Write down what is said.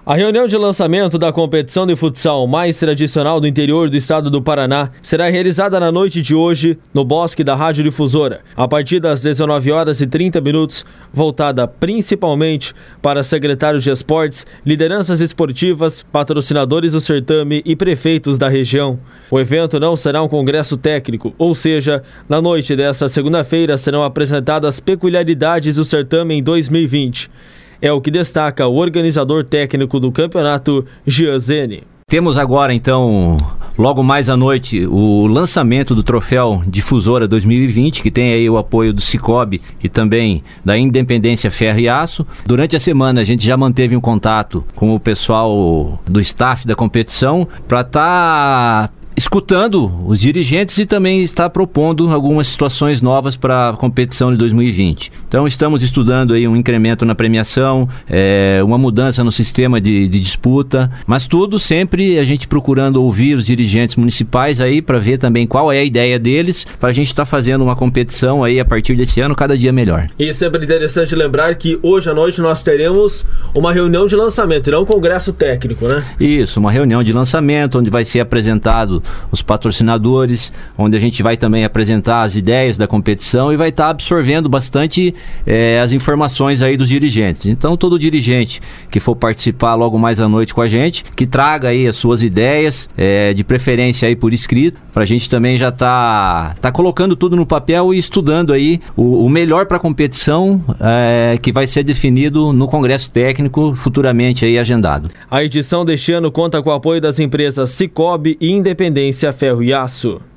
A reunião de lançamento da competição de futsal mais tradicional do interior do estado do Paraná será realizada na noite de hoje no Bosque da Rádio Difusora, a partir das 19h30, voltada principalmente para secretários de esportes, lideranças esportivas, patrocinadores do certame e prefeitos da região. O evento não será um congresso técnico, ou seja, na noite desta segunda-feira serão apresentadas peculiaridades do certame em 2020. É o que destaca o organizador técnico do campeonato, Jean Zene. Temos agora, então, logo mais à noite, o lançamento do troféu Difusora 2020, que tem aí o apoio do Cicobi e também da Independência Ferro e Aço. Durante a semana a gente já manteve um contato com o pessoal do staff da competição para estar escutando os dirigentes e também está propondo algumas situações novas para a competição de 2020. Então estamos estudando aí um incremento na premiação, uma mudança no sistema de disputa, mas tudo sempre a gente procurando ouvir os dirigentes municipais aí para ver também qual é a ideia deles, para a gente estar fazendo uma competição aí a partir desse ano cada dia melhor. E sempre interessante lembrar que hoje à noite nós teremos uma reunião de lançamento, não um congresso técnico, né? Isso, uma reunião de lançamento onde vai ser apresentado os patrocinadores, onde a gente vai também apresentar as ideias da competição e vai estar absorvendo bastante as informações aí dos dirigentes. Então todo dirigente que for participar logo mais à noite com a gente, que traga aí as suas ideias, de preferência aí por escrito, para a gente também já tá colocando tudo no papel e estudando aí o melhor para a competição, que vai ser definido no congresso técnico futuramente aí agendado. A edição deste ano conta com o apoio das empresas Cicobi e Independência Ferro e Aço.